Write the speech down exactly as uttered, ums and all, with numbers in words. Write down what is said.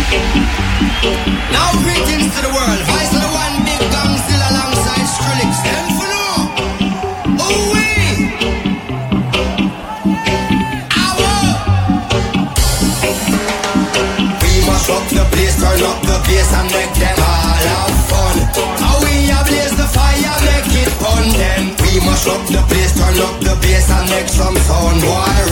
Now greetings to the world. Vice of the one big gang still alongside Skrillex. Them for no. Oh we. Our. We must rock the place, turn up the bass and make them all have fun. How we ablaze the fire, make it fun them. We must rock the place, turn up the bass and make some sound. Boy,